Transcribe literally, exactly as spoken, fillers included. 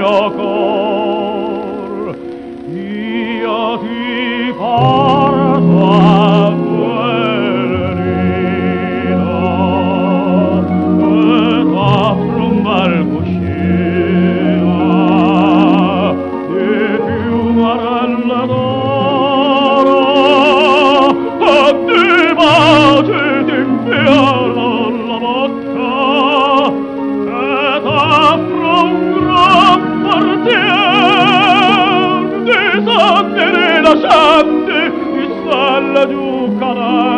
mio cor. Io ti porto a quel rido e t'offro un bel cuscino di piumarella d'oro e di baci t'infioro la bocca e t'offro un gran portier di sogni rilascianti di stelle giù cadenti.